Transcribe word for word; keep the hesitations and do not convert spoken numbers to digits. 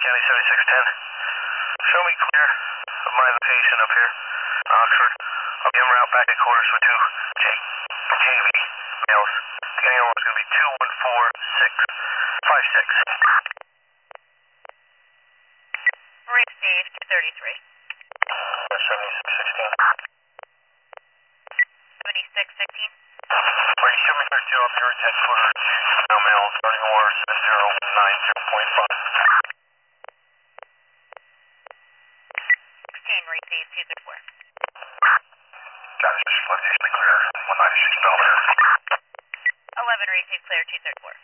County seventy-six ten. Show me clear of my location up here. Oxford. I'll give him route back at quarters for two J. J V. Males. Beginning over is going to be two one four six five six. Receive two thirty-three. seventy-six sixteen. seventy-six sixteen. Wait, show me clear two up here at headquarters. No male. Starting order seven zero nine zero point five. sixteen, receive two thirty-four. Got it, just left usually clear. one ninety-six Belvedere. eleven, receive clear two thirty-four.